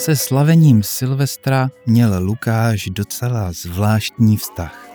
Se slavením Silvestra měl Lukáš docela zvláštní vztah.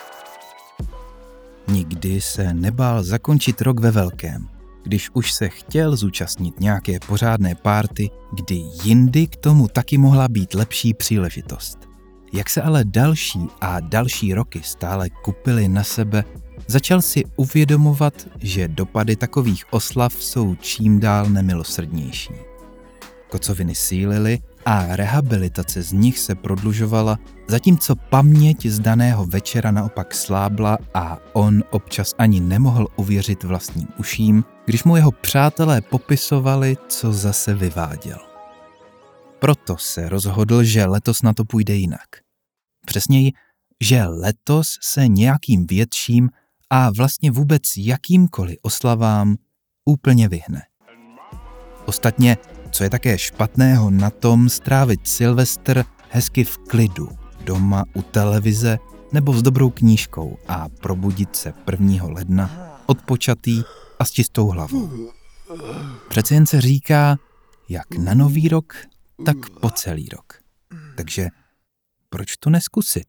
Nikdy se nebál zakončit rok ve velkém, když už se chtěl zúčastnit nějaké pořádné párty, kdy jindy k tomu taky mohla být lepší příležitost. Jak se ale další a další roky stále kupily na sebe, začal si uvědomovat, že dopady takových oslav jsou čím dál nemilosrdnější. Kocoviny sílily a rehabilitace z nich se prodlužovala, zatímco paměť z daného večera naopak slábla a on občas ani nemohl uvěřit vlastním uším, když mu jeho přátelé popisovali, co zase vyváděl. Proto se rozhodl, že letos na to půjde jinak. Přesněji, že letos se nějakým větším a vlastně vůbec jakýmkoliv oslavám úplně vyhne. Ostatně, co je také špatného na tom strávit Silvestr hezky v klidu, doma u televize nebo s dobrou knížkou a probudit se 1. ledna odpočatý a s čistou hlavou. Přece jen se říká, jak na nový rok, tak po celý rok. Takže proč to neskusit?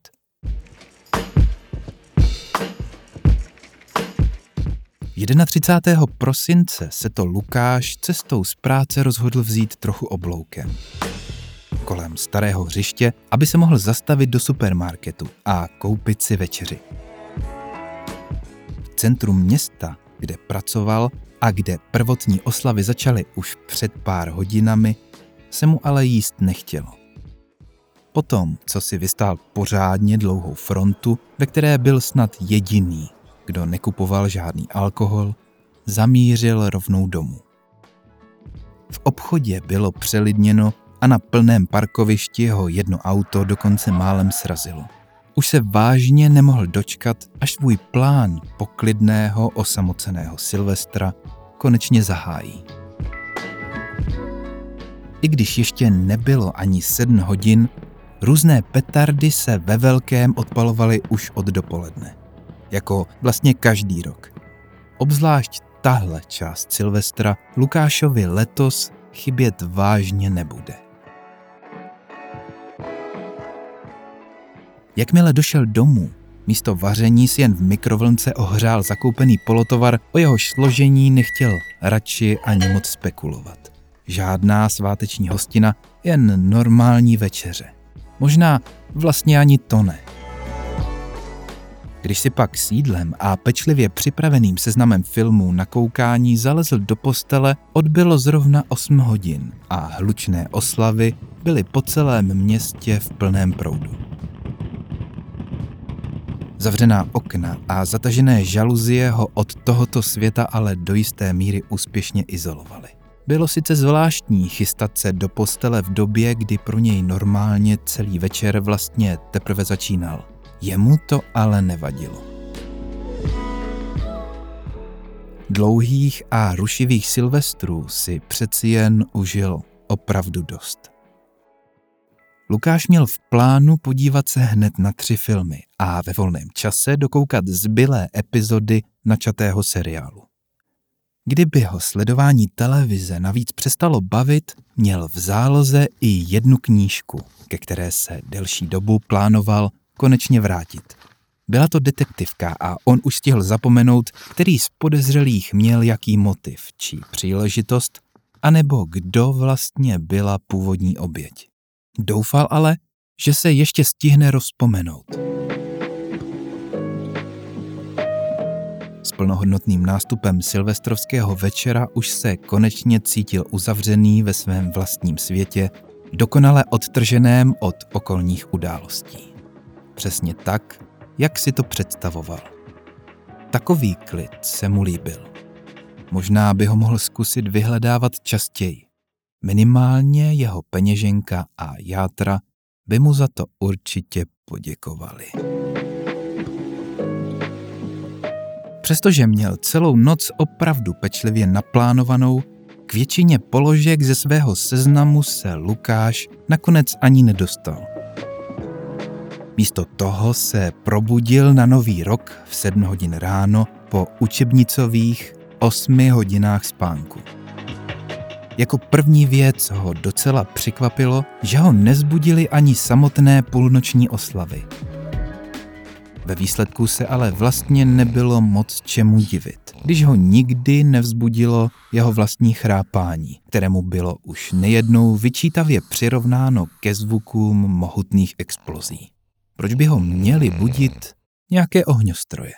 - 31. prosince se to Lukáš cestou z práce rozhodl vzít trochu obloukem. Kolem starého hřiště, aby se mohl zastavit do supermarketu a koupit si večeři. V centru města, kde pracoval a kde prvotní oslavy začaly už před pár hodinami, se mu ale jíst nechtělo. Potom, co si vystál pořádně dlouhou frontu, ve které byl snad jediný, kdo nekupoval žádný alkohol, zamířil rovnou domů. V obchodě bylo přelidněno a na plném parkovišti ho jedno auto dokonce málem srazilo. Už se vážně nemohl dočkat, až svůj plán poklidného osamoceného Silvestra konečně zahájí. I když ještě nebylo ani 7 hodin, různé petardy se ve velkém odpalovaly už od dopoledne. Jako vlastně každý rok. Obzvlášť tahle část Silvestra Lukášovi letos chybět vážně nebude. Jakmile došel domů, místo vaření si jen v mikrovlnce ohřál zakoupený polotovar, o jehož složení nechtěl radši ani moc spekulovat. Žádná sváteční hostina, jen normální večeře. Možná vlastně ani to ne. Když si pak s jídlem a pečlivě připraveným seznamem filmů na koukání zalezl do postele, odbylo zrovna 8 hodin a hlučné oslavy byly po celém městě v plném proudu. Zavřená okna a zatažené žaluzie ho od tohoto světa ale do jisté míry úspěšně izolovaly. Bylo sice zvláštní chystat se do postele v době, kdy pro něj normálně celý večer vlastně teprve začínal. Jemu to ale nevadilo. Dlouhých a rušivých silvestrů si přeci jen užil opravdu dost. Lukáš měl v plánu podívat se hned na 3 filmy a ve volném čase dokoukat zbylé epizody načatého seriálu. Kdyby ho sledování televize navíc přestalo bavit, měl v záloze i 1 knížku, ke které se delší dobu plánoval konečně vrátit. Byla to detektivka a on už stihl zapomenout, který z podezřelých měl jaký motiv či příležitost, anebo kdo vlastně byla původní oběť. Doufal ale, že se ještě stihne rozpomenout. S plnohodnotným nástupem silvestrovského večera už se konečně cítil uzavřený ve svém vlastním světě, dokonale odtrženém od okolních událostí. Přesně tak, jak si to představoval. Takový klid se mu líbil. Možná by ho mohl zkusit vyhledávat častěji. Minimálně jeho peněženka a játra by mu za to určitě poděkovali. Přestože měl celou noc opravdu pečlivě naplánovanou, k většině položek ze svého seznamu se Lukáš nakonec ani nedostal. Místo toho se probudil na nový rok v 7 hodin ráno po učebnicových 8 hodinách spánku. Jako první věc ho docela překvapilo, že ho nezbudili ani samotné půlnoční oslavy. Ve výsledku se ale vlastně nebylo moc čemu divit, když ho nikdy nevzbudilo jeho vlastní chrápání, kterému bylo už nejednou vyčítavě přirovnáno ke zvukům mohutných explozí. Proč by ho měli budit nějaké ohňostroje?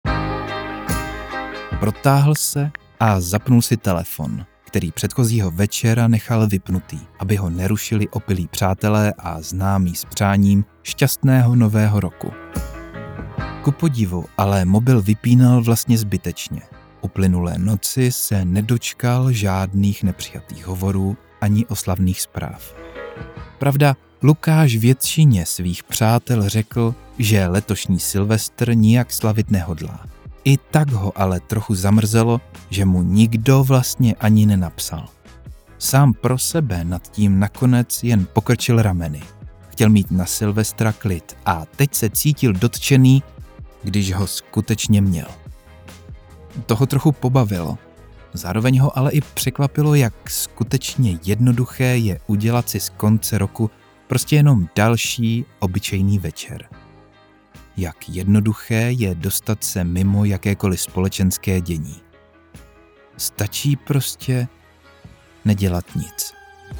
Protáhl se a zapnul si telefon, který předchozího večera nechal vypnutý, aby ho nerušili opilí přátelé a známí s přáním šťastného nového roku. Ku podivu, ale mobil vypínal vlastně zbytečně. Uplynulé noci se nedočkal žádných nepřijatých hovorů ani oslavných zpráv. Pravda, Lukáš většině svých přátel řekl, že letošní Silvestr nijak slavit nehodlá. I tak ho ale trochu zamrzelo, že mu nikdo vlastně ani nenapsal. Sám pro sebe nad tím nakonec jen pokrčil rameny. Chtěl mít na Silvestra klid a teď se cítil dotčený, když ho skutečně měl. Toho trochu pobavilo. Zároveň ho ale i překvapilo, jak skutečně jednoduché je udělat si z konce roku prostě jenom další obyčejný večer. Jak jednoduché je dostat se mimo jakékoliv společenské dění. Stačí prostě nedělat nic.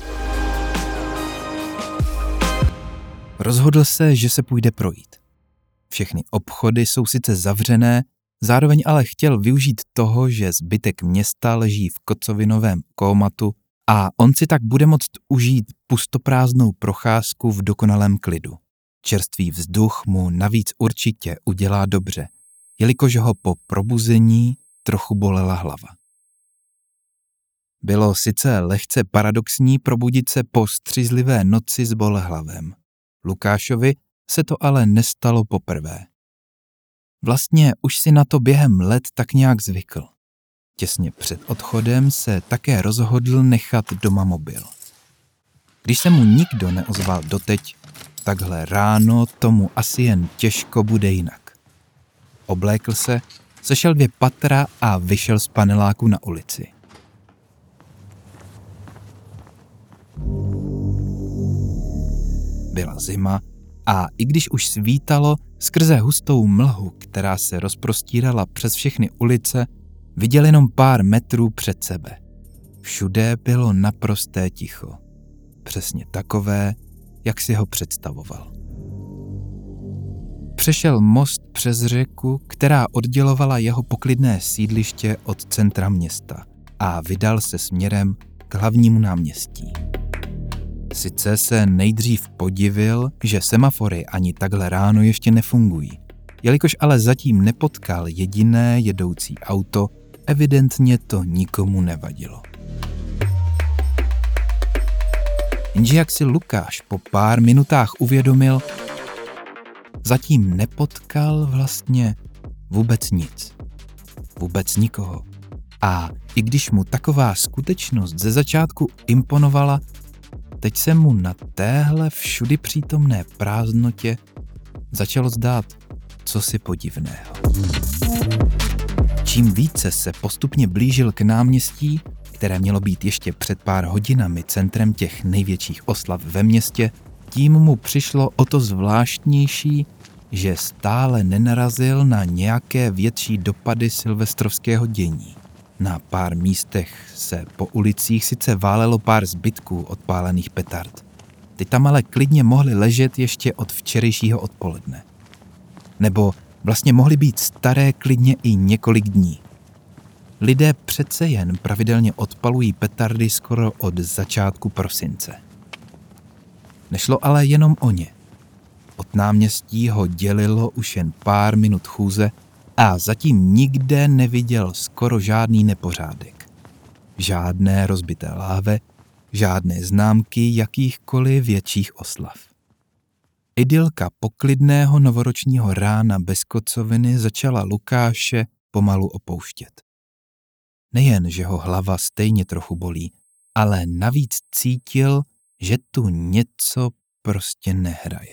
Rozhodl se, že se půjde projít. Všechny obchody jsou sice zavřené, zároveň ale chtěl využít toho, že zbytek města leží v kocovinovém kómatu a on si tak bude moct užít pustoprázdnou procházku v dokonalém klidu. Čerstvý vzduch mu navíc určitě udělá dobře, jelikož ho po probuzení trochu bolela hlava. Bylo sice lehce paradoxní probudit se po střízlivé noci s bolehlavem. Lukášovi se to ale nestalo poprvé. Vlastně už si na to během let tak nějak zvykl. Těsně před odchodem se také rozhodl nechat doma mobil. Když se mu nikdo neozval doteď, takhle ráno tomu asi jen těžko bude jinak. Oblékl se, sešel 2 patra a vyšel z paneláku na ulici. Byla zima a i když už svítalo, skrze hustou mlhu, která se rozprostírala přes všechny ulice, viděl jenom pár metrů před sebe. Všude bylo naprosté ticho. Přesně takové, jak si ho představoval. Přešel most přes řeku, která oddělovala jeho poklidné sídliště od centra města a vydal se směrem k hlavnímu náměstí. Sice se nejdřív podivil, že semafory ani takhle ráno ještě nefungují, jelikož ale zatím nepotkal jediné jedoucí auto, evidentně to nikomu nevadilo. Jenže jak si Lukáš po pár minutách uvědomil, zatím nepotkal vlastně vůbec nic. Vůbec nikoho. A i když mu taková skutečnost ze začátku imponovala, teď se mu na téhle všudy přítomné prázdnotě začalo zdát cosi podivného. Čím více se postupně blížil k náměstí, které mělo být ještě před pár hodinami centrem těch největších oslav ve městě, tím mu přišlo o to zvláštnější, že stále nenarazil na nějaké větší dopady silvestrovského dění. Na pár místech se po ulicích sice válelo pár zbytků odpálených petard. Ty tam ale klidně mohly ležet ještě od včerejšího odpoledne. Nebo vlastně mohly být staré klidně i několik dní. Lidé přece jen pravidelně odpalují petardy skoro od začátku prosince. Nešlo ale jenom o ně. Od náměstí ho dělilo už jen pár minut chůze a zatím nikde neviděl skoro žádný nepořádek. Žádné rozbité láhve, žádné známky jakýchkoliv větších oslav. Idylka poklidného novoročního rána bez kocoviny začala Lukáše pomalu opouštět. Nejen, že ho hlava stejně trochu bolí, ale navíc cítil, že tu něco prostě nehraje.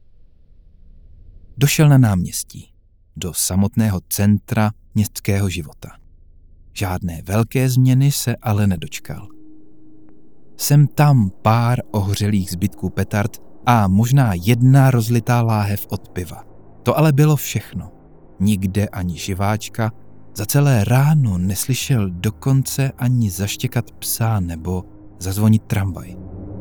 Došel na náměstí, do samotného centra městského života. Žádné velké změny se ale nedočkal. Sem tam pár ohořelých zbytků petard a možná jedna rozlitá láhev od piva. To ale bylo všechno. Nikde ani živáčka, za celé ráno neslyšel dokonce ani zaštěkat psa nebo zazvonit tramvaj.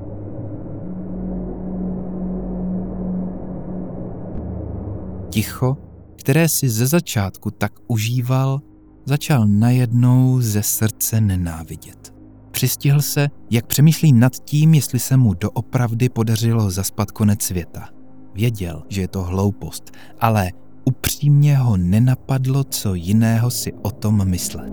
Ticho, které si ze začátku tak užíval, začal najednou ze srdce nenávidět. Přistihl se, jak přemýšlí nad tím, jestli se mu doopravdy podařilo zaspat konec světa. Věděl, že je to hloupost, ale upřímně ho nenapadlo, co jiného si o tom myslet.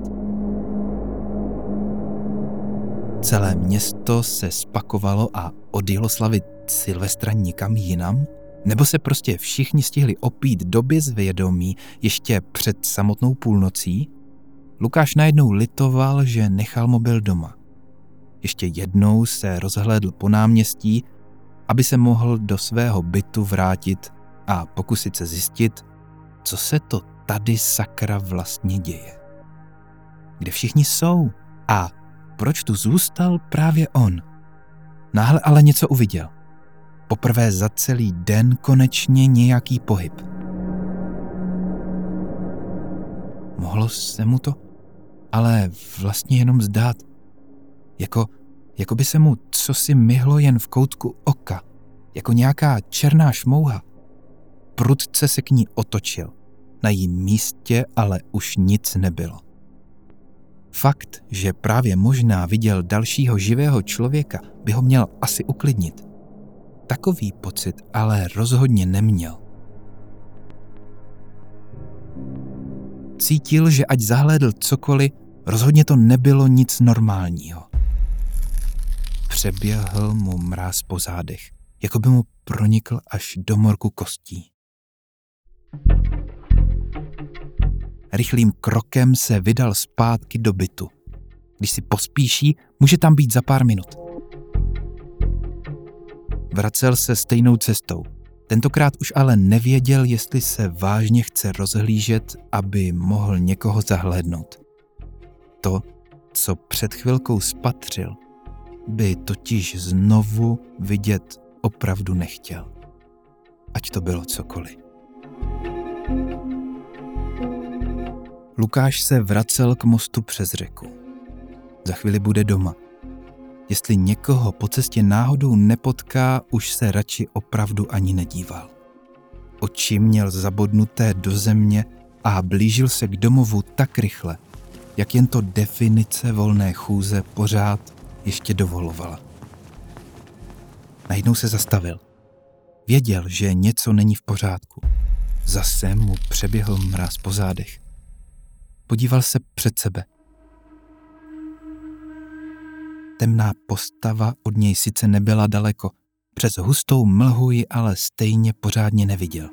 Celé město se spakovalo a odjelo slavit Silvestra nikam jinam? Nebo se prostě všichni stihli opít do bezvědomí ještě před samotnou půlnocí? Lukáš najednou litoval, že nechal mobil doma. Ještě jednou se rozhlédl po náměstí, aby se mohl do svého bytu vrátit a pokusit se zjistit, co se to tady sakra vlastně děje. Kde všichni jsou a proč tu zůstal právě on? Náhle ale něco uviděl. Poprvé za celý den konečně nějaký pohyb. Mohlo se mu to ale vlastně jenom zdát. Jako by se mu cosi myhlo jen v koutku oka, jako nějaká černá šmouha. Prudce se k ní otočil. Na jejím místě ale už nic nebylo. Fakt, že právě možná viděl dalšího živého člověka, by ho měl asi uklidnit. Takový pocit ale rozhodně neměl. Cítil, že ať zahlédl cokoliv, rozhodně to nebylo nic normálního. Přeběhl mu mráz po zádech, jako by mu pronikl až do morku kostí. Rychlým krokem se vydal zpátky do bytu. Když si pospíší, může tam být za pár minut. Vracel se stejnou cestou. Tentokrát už ale nevěděl, jestli se vážně chce rozhlížet, aby mohl někoho zahlédnout. To, co před chvilkou spatřil, by totiž znovu vidět opravdu nechtěl. Ať to bylo cokoliv. Lukáš se vracel k mostu přes řeku. Za chvíli bude doma. Jestli někoho po cestě náhodou nepotká, už se radši opravdu ani nedíval. Oči měl zabodnuté do země a blížil se k domovu tak rychle, jak jen to definice volné chůze pořád ještě dovolovala. Najednou se zastavil. Věděl, že něco není v pořádku. Zase mu přeběhl mráz po zádech. Podíval se před sebe. Temná postava od něj sice nebyla daleko, přes hustou mlhu ji ale stejně pořádně neviděl.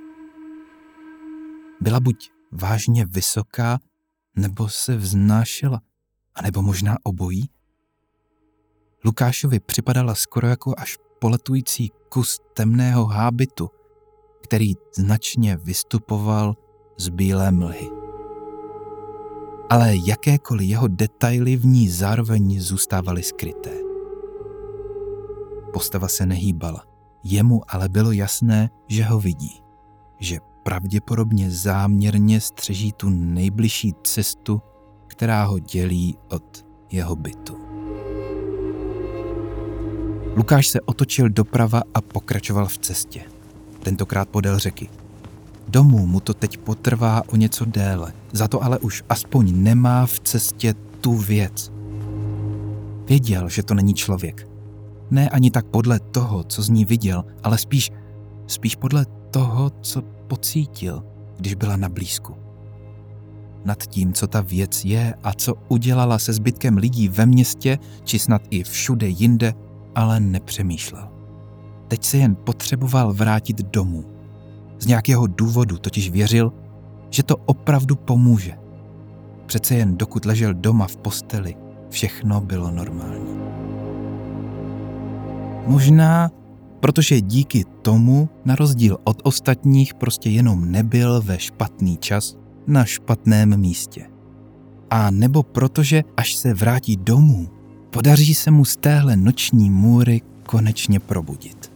Byla buď vážně vysoká, nebo se vznášela, anebo možná obojí. Lukášovi připadala skoro jako až poletující kus temného hábitu, který značně vystupoval z bílé mlhy. Ale jakékoliv jeho detaily v ní zároveň zůstávaly skryté. Postava se nehýbala, jemu ale bylo jasné, že ho vidí, že pravděpodobně záměrně střeží tu nejbližší cestu, která ho dělí od jeho bytu. Lukáš se otočil doprava a pokračoval v cestě. Tentokrát podél řeky. Domů mu to teď potrvá o něco déle, za to ale už aspoň nemá v cestě tu věc. Věděl, že to není člověk. Ne ani tak podle toho, co z ní viděl, ale spíš podle toho, co pocítil, když byla na blízku. Nad tím, co ta věc je a co udělala se zbytkem lidí ve městě, či snad i všude jinde, ale nepřemýšlel. Teď se jen potřeboval vrátit domů. Z nějakého důvodu totiž věřil, že to opravdu pomůže. Přece jen dokud ležel doma v posteli, všechno bylo normální. Možná, protože díky tomu, na rozdíl od ostatních, prostě jenom nebyl ve špatný čas na špatném místě. A nebo protože, až se vrátí domů, podaří se mu z téhle noční můry konečně probudit.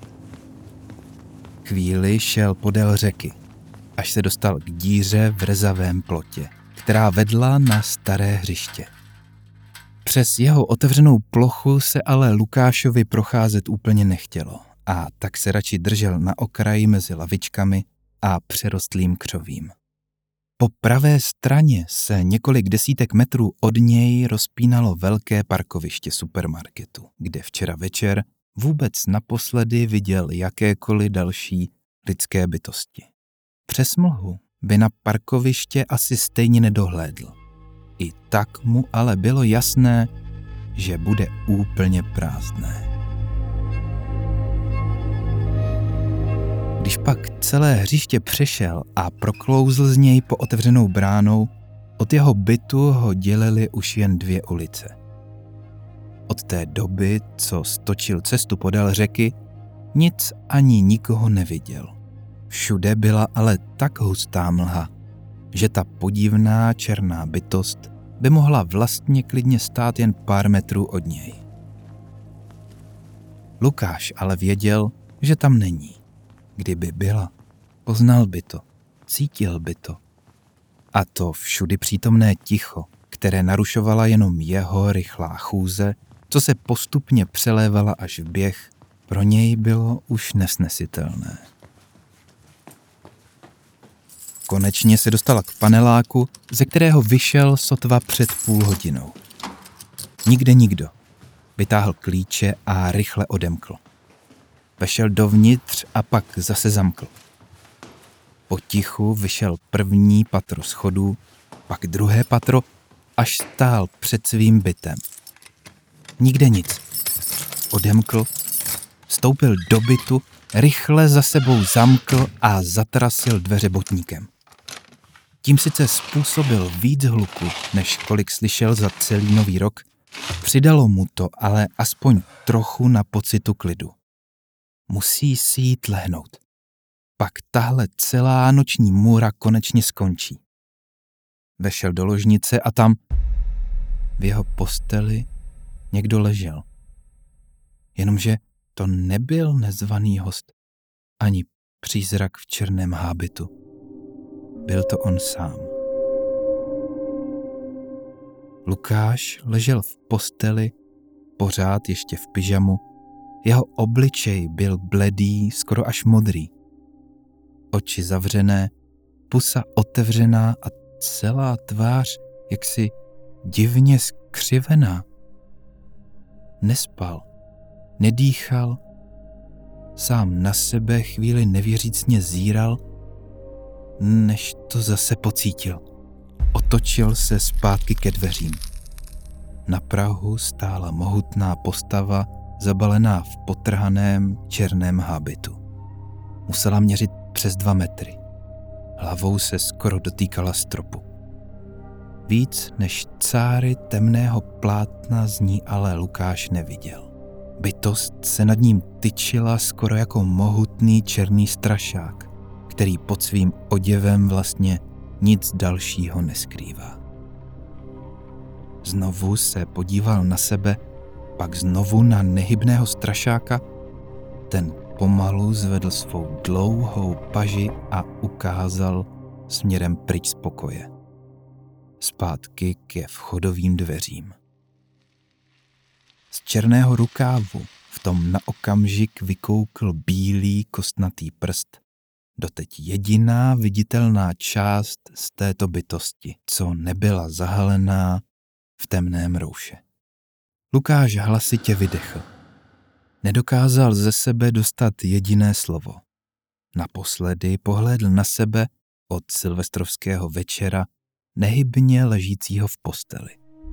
Chvíli šel podél řeky, až se dostal k díře v rezavém plotě, která vedla na staré hřiště. Přes jeho otevřenou plochu se ale Lukášovi procházet úplně nechtělo a tak se radši držel na okraji mezi lavičkami a přerostlým křovím. Po pravé straně se několik desítek metrů od něj rozpínalo velké parkoviště supermarketu, kde včera večer vůbec naposledy viděl jakékoliv další lidské bytosti. Přes mlhu by na parkoviště asi stejně nedohlédl. I tak mu ale bylo jasné, že bude úplně prázdné. Když pak celé hřiště přešel a proklouzl z něj po otevřenou bránou, od jeho bytu ho dělily už jen 2 ulice. Od té doby, co stočil cestu podél řeky, nic ani nikoho neviděl. Všude byla ale tak hustá mlha, že ta podivná černá bytost by mohla vlastně klidně stát jen pár metrů od něj. Lukáš ale věděl, že tam není. Kdyby byla, poznal by to, cítil by to. A to všudy přítomné ticho, které narušovala jenom jeho rychlá chůze, co se postupně přelévala až v běh, pro něj bylo už nesnesitelné. Konečně se dostala k paneláku, ze kterého vyšel sotva před půl hodinou. Nikde nikdo. Vytáhl klíče a rychle odemkl. Vešel dovnitř a pak zase zamkl. Potichu vyšel první patro schodů, pak druhé patro, až stál před svým bytem. Nikde nic. Odemkl, vstoupil do bytu, rychle za sebou zamkl a zatrasil dveře botníkem. Tím sice způsobil víc hluku, než kolik slyšel za celý nový rok, přidalo mu to ale aspoň trochu na pocitu klidu. Musí si jít lehnout. Pak tahle celá noční můra konečně skončí. Vešel do ložnice a tam v jeho posteli někdo ležel. Jenomže to nebyl nezvaný host, ani přízrak v černém hábitu. Byl to on sám. Lukáš ležel v posteli, pořád ještě v pyžamu. Jeho obličej byl bledý, skoro až modrý. Oči zavřené, pusa otevřená a celá tvář jaksi divně skřivená. Nespal, nedýchal, sám na sebe chvíli nevěřícně zíral, než to zase pocítil. Otočil se zpátky ke dveřím. Na prahu stála mohutná postava, zabalená v potrhaném černém hábitu. Musela měřit přes 2 metry. Hlavou se skoro dotýkala stropu. Víc než cáry temného plátna z ní ale Lukáš neviděl. Bytost se nad ním tyčila skoro jako mohutný černý strašák, který pod svým oděvem vlastně nic dalšího neskrývá. Znovu se podíval na sebe, pak znovu na nehybného strašáka. Ten pomalu zvedl svou dlouhou paži a ukázal směrem pryč z pokoje. Zpátky ke vchodovým dveřím. Z černého rukávu v tom na okamžik vykoukl bílý kostnatý prst, doteď jediná viditelná část z této bytosti, co nebyla zahalená v temném rouše. Lukáš hlasitě vydechl. Nedokázal ze sebe dostat jediné slovo. Naposledy pohlédl na sebe od silvestrovského večera nehybně ležícího v posteli.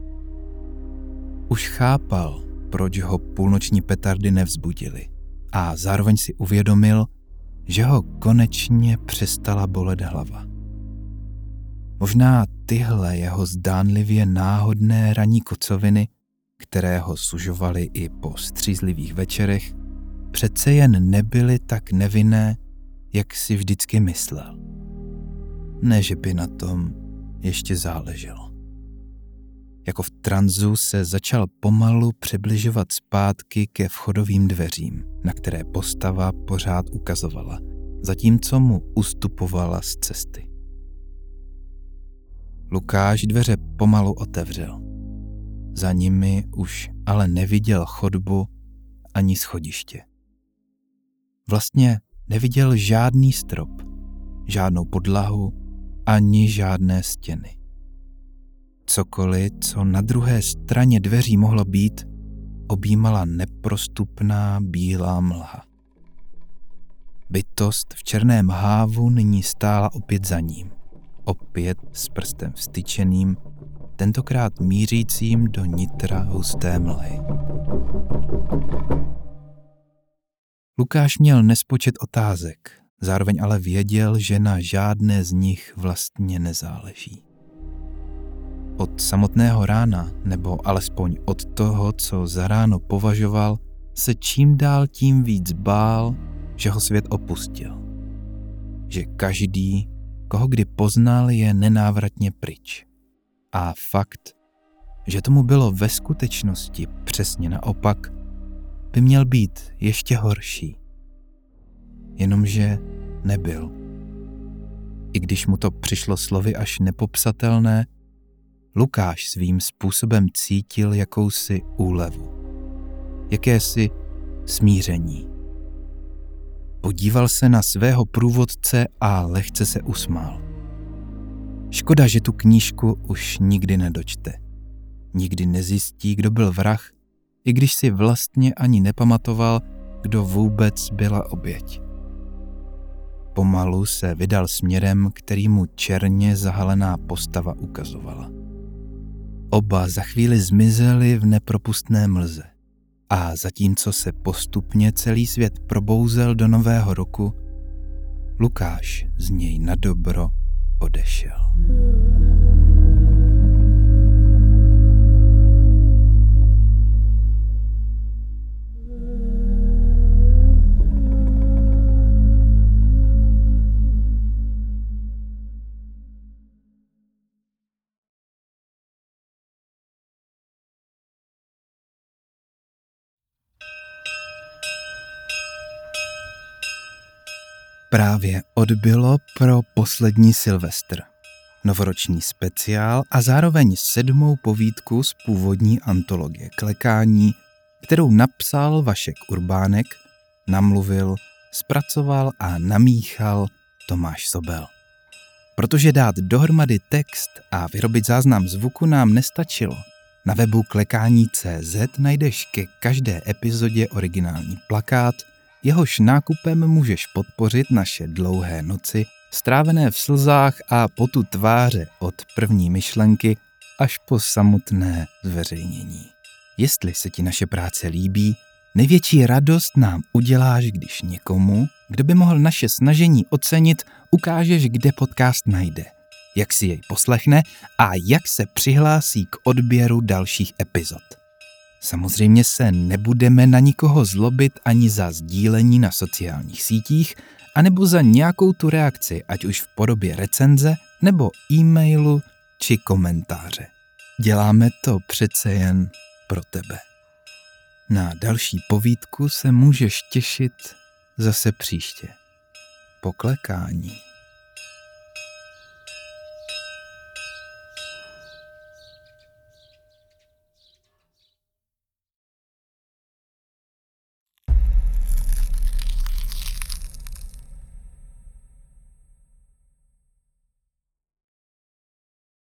Už chápal, proč ho půlnoční petardy nevzbudily, a zároveň si uvědomil, že ho konečně přestala bolet hlava. Možná tyhle jeho zdánlivě náhodné ranní kocoviny, které ho sužovaly i po střízlivých večerech, přece jen nebyly tak nevinné, jak si vždycky myslel. Ne, že by na tom ještě záleželo. Jako v tranzu se začal pomalu přibližovat zpátky ke vchodovým dveřím, na které postava pořád ukazovala, zatímco mu ustupovala z cesty. Lukáš dveře pomalu otevřel. Za nimi už ale neviděl chodbu ani schodiště. Vlastně neviděl žádný strop, žádnou podlahu ani žádné stěny. Cokoliv, co na druhé straně dveří mohlo být, objímala neprostupná bílá mlha. Bytost v černém hávu nyní stála opět za ním, opět s prstem vztyčeným, tentokrát mířícím do nitra husté mlhy. Lukáš měl nespočet otázek, zároveň ale věděl, že na žádné z nich vlastně nezáleží. Od samotného rána, nebo alespoň od toho, co za ráno považoval, se čím dál tím víc bál, že ho svět opustil. Že každý, koho kdy poznal, je nenávratně pryč. A fakt, že tomu bylo ve skutečnosti přesně naopak, by měl být ještě horší. Jenomže nebyl. I když mu to přišlo slovy až nepopsatelné, Lukáš svým způsobem cítil jakousi úlevu. Jakési smíření. Podíval se na svého průvodce a lehce se usmál. Škoda, že tu knížku už nikdy nedočte. Nikdy nezjistí, kdo byl vrah, i když si vlastně ani nepamatoval, kdo vůbec byla oběť. Pomalu se vydal směrem, který mu černě zahalená postava ukazovala. Oba za chvíli zmizeli v nepropustné mlze. A zatímco se postupně celý svět probouzel do nového roku, Lukáš z něj nadobro odešel. Právě odbylo pro poslední Silvestr, novoroční speciál a zároveň 7. povídku z původní antologie Klekání, kterou napsal Vašek Urbánek, namluvil, zpracoval a namíchal Tomáš Sobel. Protože dát dohromady text a vyrobit záznam zvuku nám nestačilo, na webu klekání.cz najdeš ke každé epizodě originální plakát, jehož nákupem můžeš podpořit naše dlouhé noci, strávené v slzách a potu tváře od první myšlenky až po samotné zveřejnění. Jestli se ti naše práce líbí, největší radost nám uděláš, když někomu, kdo by mohl naše snažení ocenit, ukážeš, kde podcast najde, jak si jej poslechne a jak se přihlásí k odběru dalších epizod. Samozřejmě se nebudeme na nikoho zlobit ani za sdílení na sociálních sítích, anebo za nějakou tu reakci, ať už v podobě recenze, nebo e-mailu či komentáře. Děláme to přece jen pro tebe. Na další povídku se můžeš těšit zase příště. Po klekání.